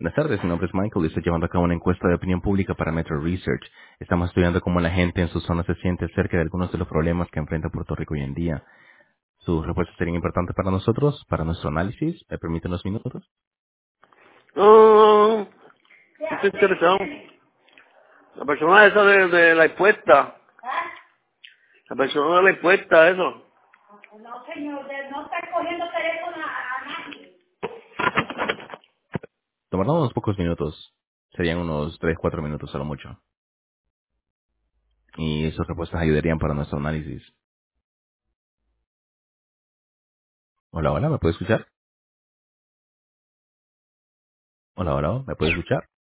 Buenas tardes, mi nombre es Michael y estoy llevando a cabo una encuesta de opinión pública para Metro Research. Estamos estudiando cómo la gente en su zona se siente acerca de algunos de los problemas que enfrenta Puerto Rico hoy en día. Sus respuestas serían importantes para nosotros, para nuestro análisis. ¿Me permiten unos minutos? No, estoy interesado. La persona esa de la encuesta, la persona de la encuesta, eso. No, señor, no está cogiendo teléfono a nadie. Tomará unos pocos minutos. Serían unos 3, 4 minutos a lo mucho. Y sus respuestas ayudarían para nuestro análisis. Hola, hola, ¿me puede escuchar? Hola, hola, ¿me puede escuchar?